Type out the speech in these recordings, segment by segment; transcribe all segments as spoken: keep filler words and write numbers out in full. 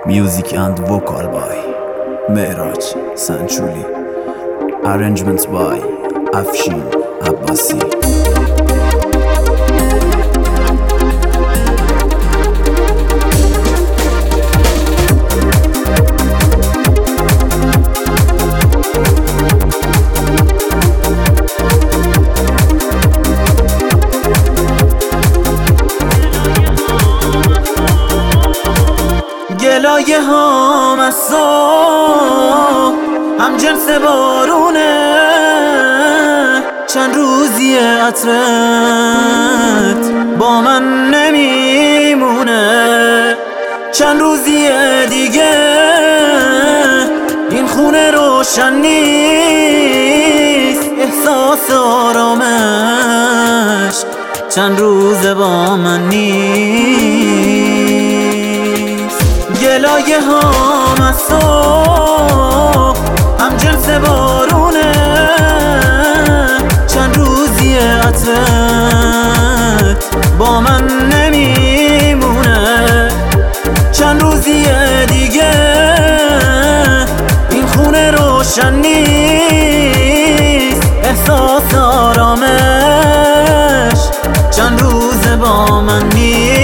Music and vocal by Mehraj Sanchuli. Arrangements by Afshin Abbasi. گلایه هام از صبح هم جنس بارونه، چند روزی عطرت با من نمیمونه، چند روزی دیگه این خونه روشن نیست، احساس آرامش چند روز با من نیست. گلایه هام از صبح هم جنس بارونه، چند روزی عطرت با من نمیمونه، چند روزی دیگه این خونه روشن نیست، احساس آرامش چند روز با من نیست.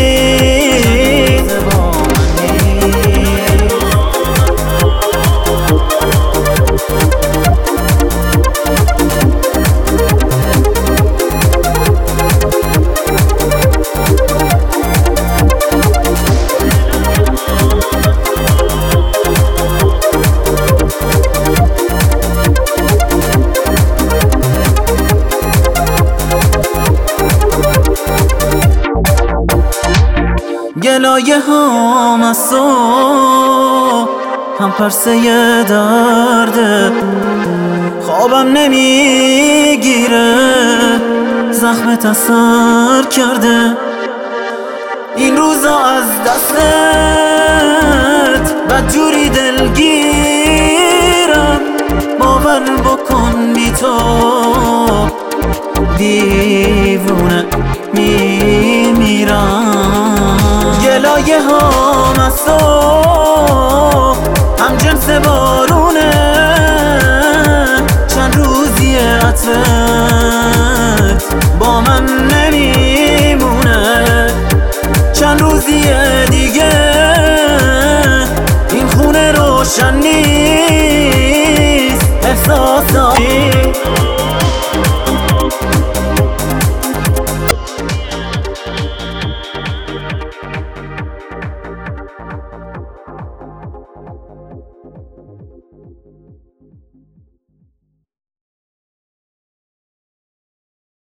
گلایه هام از صبح هم پرسه درده، خوابم نمیگیره، زخمت اثر کرده، این روزا از دستت بدجوری دلگیرم، باور بکن بی تو دیوونه میمیرم. گلایه هام از صبح هم جنس بارونه، چند روزی عطر